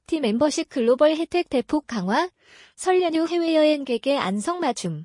T 멤버십 글로벌 혜택 대폭 강화, 설 연휴 해외여행객의 안성맞춤.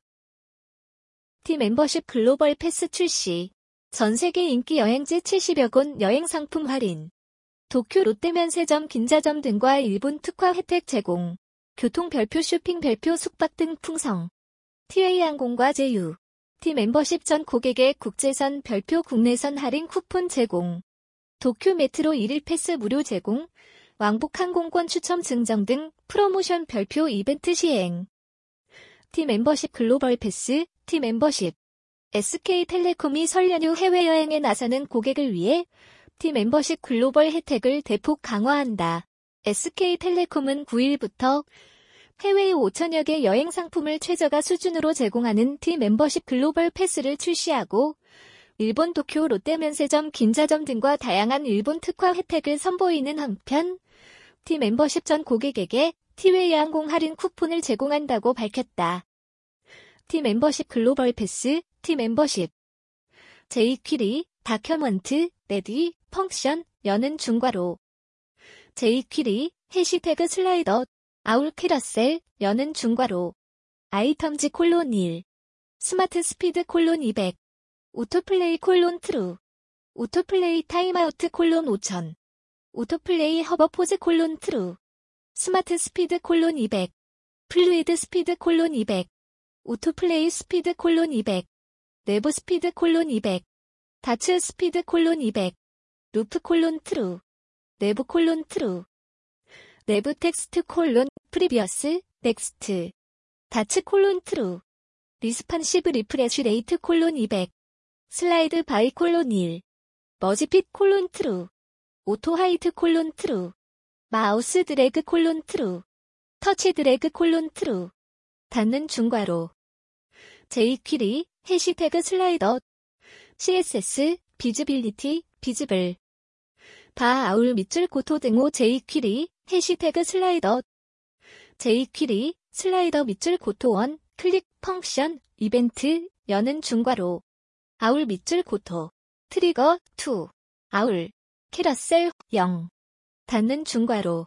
T 멤버십 글로벌 패스 출시. 전 세계 인기 여행지 70여 곳 여행 상품 할인. 도쿄 롯데면세점 긴자점 등과 일본 특화 혜택 제공. 교통 별표 쇼핑 별표 숙박 등 풍성. TA항공과 제휴. T 멤버십 전 고객의 국제선 별표 국내선 할인 쿠폰 제공. 도쿄 메트로 1일 패스 무료 제공. 왕복 항공권 추첨 증정 등 프로모션 별표 이벤트 시행. T 멤버십 글로벌 패스, T 멤버십. SK텔레콤이 설 연휴 해외여행에 나서는 고객을 위해 T 멤버십 글로벌 혜택을 대폭 강화한다. SK텔레콤은 9일부터 해외 5천여 개 여행 상품을 최저가 수준으로 제공하는 T 멤버십 글로벌 패스를 출시하고 일본 도쿄 롯데면세점 긴자점 등과 다양한 일본 특화 혜택을 선보이는 한편 T 멤버십 전 고객에게 T웨이 항공 할인 쿠폰을 제공한다고 밝혔다. T 멤버십 글로벌 패스, T 멤버십. 제이퀴리, 다큐먼트, 레디, 펑션, 여는 중괄호. 제이퀴리, 해시태그 슬라이더, 아울 캐러셀, 여는 중괄호. 아이텀즈 콜론 1. 스마트 스피드 콜론 200. 오토플레이 콜론 트루. 오토플레이 타임아우트 콜론 5000. 오토플레이 허버포즈 콜론 트루. 스마트 스피드 콜론 200. 플루이드 스피드 콜론 200. 오토플레이 스피드 콜론 200. 내부 스피드 콜론 200. 다츠 스피드 콜론 200. 루프 콜론 트루. 내부 콜론 트루. 내부 텍스트 콜론 프리비어스 넥스트. 다츠 콜론 트루. 리스판시브 리프레쉬 레이트 콜론 200. 슬라이드 바이 콜론 1. 머지핏 콜론 트루. 오토 하이트 콜론 트루. 마우스 드래그 콜론 트루. 터치 드래그 콜론 트루. 닫는 중괄호. 제이퀴리, 해시태그 슬라이더. CSS, 비즈빌리티, 비즈블. 바 아울 밑줄 고토 등호 제이퀴리, 해시태그 슬라이더. 제이퀴리, 슬라이더 밑줄 고토 1, 클릭, 펑션, 이벤트, 여는 중괄호. 아울 밑줄 고토. 트리거, 2. 아울. 캐러셀, 0. 닫는 중괄호.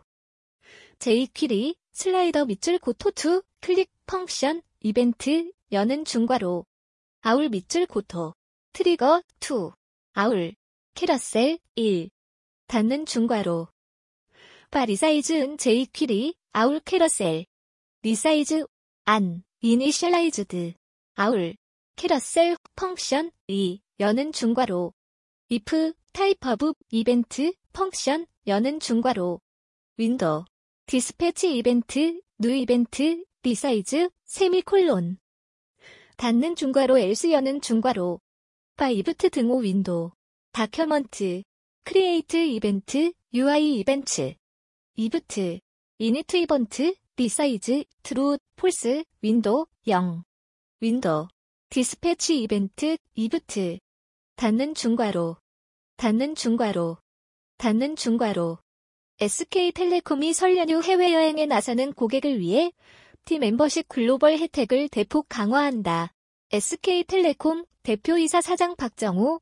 제이퀴리, 슬라이더 밑줄 고토 2, 클릭, 펑션, 이벤트, 여는 중괄호. 아울 밑줄 고토. 트리거, 2. 아울. 캐러셀, 1. 닫는 중괄호. 바 리사이즈은 제이퀴리, 아울 캐러셀. 리사이즈, 안, 이니셜라이즈드. 아울. 캐러셀, 펑션, 2. 여는 중괄호. if, 타입 오브, 이벤트, 펑션, 여는 중괄호. 윈도우. 디스패치 이벤트, 뉴 이벤트, 리사이즈, 세미콜론. 닫는 중괄호 else 여는 중괄호. 바이브트 등호 윈도우. 다큐먼트. 크리에이트 이벤트, UI 이벤트. 이브트. 이니트 이벤트, 리사이즈, 트루, 폴스, 윈도우, 0. 윈도우. 디스패치 이벤트, 이브트. 닫는 중괄호. 닫는 중괄호. 닫는 중괄호. SK텔레콤이 설 연휴 해외여행에 나서는 고객을 위해 T 멤버십 글로벌 혜택을 대폭 강화한다. SK텔레콤 대표이사 사장 박정우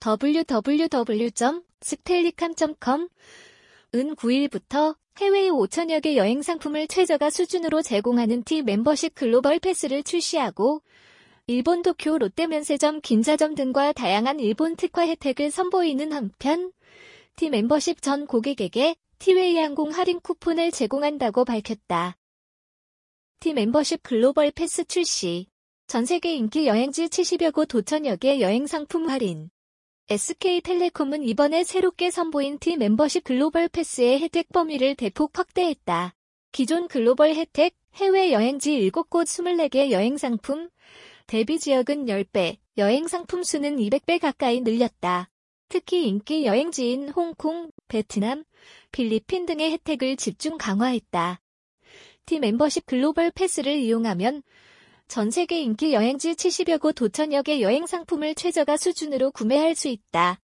www.stellicam.com 은 9일부터 해외 5천여 개 여행 상품을 최저가 수준으로 제공하는 T 멤버십 글로벌 패스를 출시하고 일본 도쿄 롯데면세점 긴자점 등과 다양한 일본 특화 혜택을 선보이는 한편 T 멤버십 전 고객에게 T웨이 항공 할인 쿠폰을 제공한다고 밝혔다. T 멤버십 글로벌 패스 출시. 전 세계 인기 여행지 70여 곳 5천여 개 여행 상품 할인. SK텔레콤은 이번에 새롭게 선보인 T 멤버십 글로벌 패스의 혜택 범위를 대폭 확대했다. 기존 글로벌 혜택, 해외 여행지 7곳 24개 여행 상품, 대비 지역은 10배, 여행 상품 수는 200배 가까이 늘렸다. 특히 인기 여행지인 홍콩, 베트남, 필리핀 등의 혜택을 집중 강화했다. T 멤버십 글로벌 패스를 이용하면 전 세계 인기 여행지 70여 곳 5천여 개 여행 상품을 최저가 수준으로 구매할 수 있다.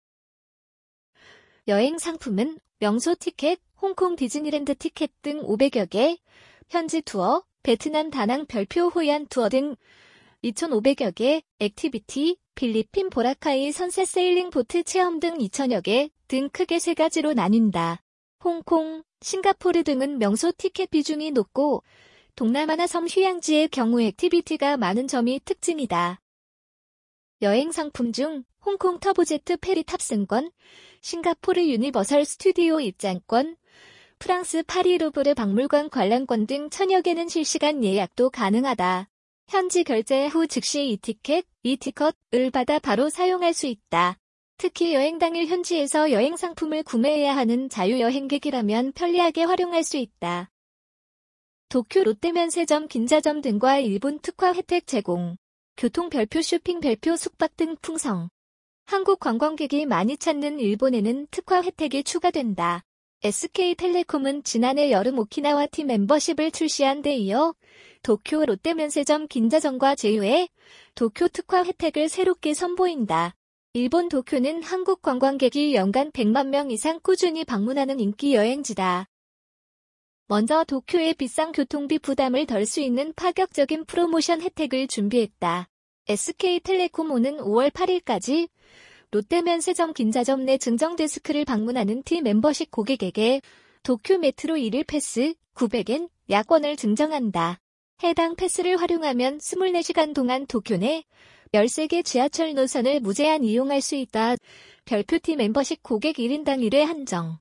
여행 상품은 명소 티켓, 홍콩 디즈니랜드 티켓 등 500여 개, 현지 투어, 베트남 다낭 별표 호이안 투어 등 2,500여 개, 액티비티, 필리핀 보라카이 선셋 세일링 보트 체험 등 2,000여 개 등 크게 세 가지로 나뉜다. 홍콩, 싱가포르 등은 명소 티켓 비중이 높고 동남아나 섬 휴양지의 경우 액티비티가 많은 점이 특징이다. 여행 상품 중 홍콩 터보제트 페리 탑승권, 싱가포르 유니버설 스튜디오 입장권, 프랑스 파리 루브르 박물관 관람권 등 천여 개는 실시간 예약도 가능하다. 현지 결제 후 즉시 이티켓을 받아 바로 사용할 수 있다. 특히 여행 당일 현지에서 여행 상품을 구매해야 하는 자유여행객이라면 편리하게 활용할 수 있다. 도쿄 롯데면세점 긴자점 등과 일본 특화 혜택 제공, 교통 별표 쇼핑 별표 숙박 등 풍성. 한국 관광객이 많이 찾는 일본에는 특화 혜택이 추가된다. SK텔레콤은 지난해 여름 오키나와 팀 멤버십을 출시한 데 이어 도쿄 롯데면세점 긴자점과 제휴해 도쿄 특화 혜택을 새롭게 선보인다. 일본 도쿄는 한국 관광객이 연간 100만 명 이상 꾸준히 방문하는 인기 여행지다. 먼저 도쿄의 비싼 교통비 부담을 덜 수 있는 파격적인 프로모션 혜택을 준비했다. SK텔레콤 오는 5월 8일까지 롯데면세점 긴자점 내 증정 데스크를 방문하는 T 멤버십 고객에게 도쿄 메트로 1일 패스 900엔 야권을 증정한다. 해당 패스를 활용하면 24시간 동안 도쿄 내 13개 지하철 노선을 무제한 이용할 수 있다. 별표 T 멤버십 고객 1인당 1회 한정.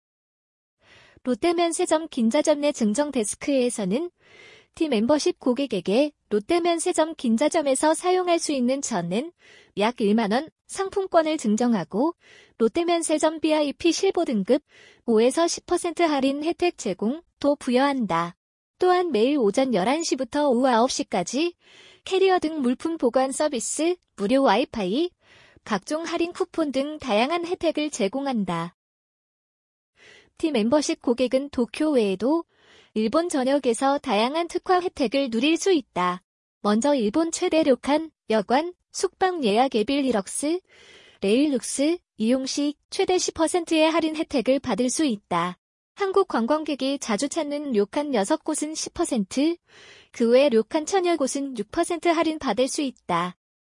롯데면세점 긴자점 내 증정 데스크에서는 T 멤버십 고객에게 롯데면세점 긴자점에서 사용할 수 있는 전엔 약 1만원 상품권을 증정하고 롯데면세점 VIP 실버 등급 5에서 10% 할인 혜택 제공도 부여한다. 또한 매일 오전 11시부터 오후 9시까지 캐리어 등 물품 보관 서비스, 무료 와이파이, 각종 할인 쿠폰 등 다양한 혜택을 제공한다. T 멤버십 고객은 도쿄 외에도 일본 전역에서 다양한 특화 혜택을 누릴 수 있다. 먼저 일본 최대 료칸, 여관, 숙박 예약 에빌 리럭스, 레일룩스, 이용 시 최대 10%의 할인 혜택을 받을 수 있다. 한국 관광객이 자주 찾는 료칸 6곳은 10%, 그 외 료칸 1000여 곳은 6% 할인 받을 수 있다.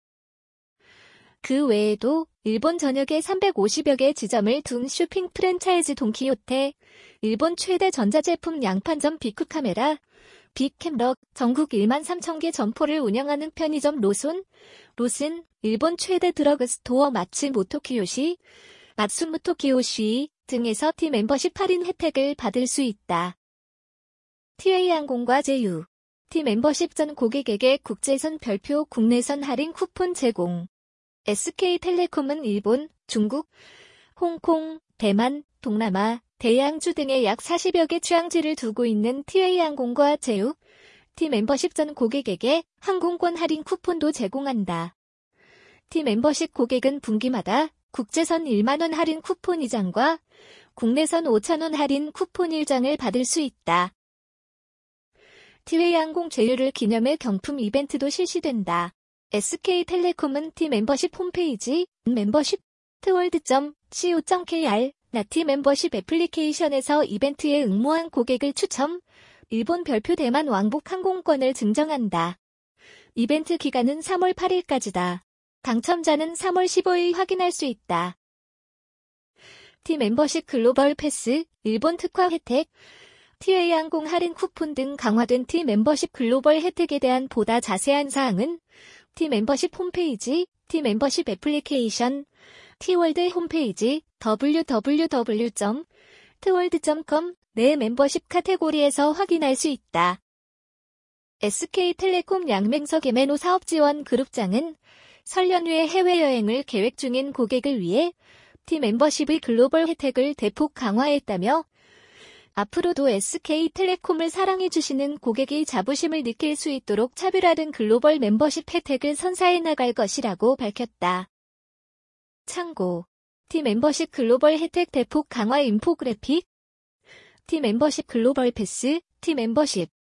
그 외에도 일본 전역에 350여 개 지점을 둔 쇼핑 프랜차이즈 돈키호테, 일본 최대 전자제품 양판점 빅쿠카메라, 빅캠럭, 전국 1만 3천 개 점포를 운영하는 편의점 로손, 일본 최대 드러그스토어 마츠모토 키요시, 마츠모토 키요시 등에서 T 멤버십 할인 혜택을 받을 수 있다. TA항공과 제휴, T 멤버십 전 고객에게 국제선 별표 국내선 할인 쿠폰 제공. SK텔레콤은 일본, 중국, 홍콩, 대만, 동남아, 대양주 등의 약 40여 개 취항지를 두고 있는 TA항공과 제휴, T 멤버십 전 고객에게 항공권 할인 쿠폰도 제공한다. T 멤버십 고객은 분기마다 국제선 1만원 할인 쿠폰 2장과 국내선 5,000원 할인 쿠폰 1장을 받을 수 있다. TA항공 제휴를 기념해 경품 이벤트도 실시된다. SK텔레콤은 T 멤버십 홈페이지 멤버십 트월드.co.kr 나티 멤버십 애플리케이션에서 이벤트에 응모한 고객을 추첨, 일본 별표 대만 왕복 항공권을 증정한다. 이벤트 기간은 3월 8일까지다. 당첨자는 3월 15일 확인할 수 있다. T 멤버십 글로벌 패스, 일본 특화 혜택, TA항공 할인 쿠폰 등 강화된 T 멤버십 글로벌 혜택에 대한 보다 자세한 사항은 T 멤버십 홈페이지, T 멤버십 애플리케이션, T월드 홈페이지 www.tworld.com 내 멤버십 카테고리에서 확인할 수 있다. SK텔레콤 양맹석 M&O 사업지원 그룹장은 설 연휴에 해외여행을 계획 중인 고객을 위해 T 멤버십의 글로벌 혜택을 대폭 강화했다며 앞으로도 SK텔레콤을 사랑해주시는 고객이 자부심을 느낄 수 있도록 차별화된 글로벌 멤버십 혜택을 선사해 나갈 것이라고 밝혔다. 참고 T 멤버십 글로벌 혜택 대폭 강화 인포그래픽 T 멤버십 글로벌 패스 T 멤버십